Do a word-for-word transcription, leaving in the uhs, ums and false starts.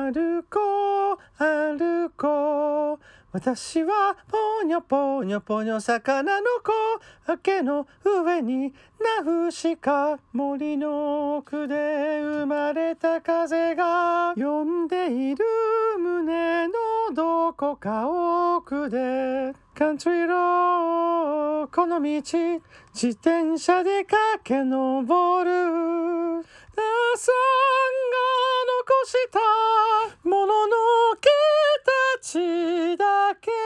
歩こう歩こう私はぽにょぽにょぽにょ魚の子崖の上にナウシカ森の奥で生まれた風が呼んでいる胸のどこか奥でカントリーローこの道自転車で駆け上るダーさんが残したもののけたちだけ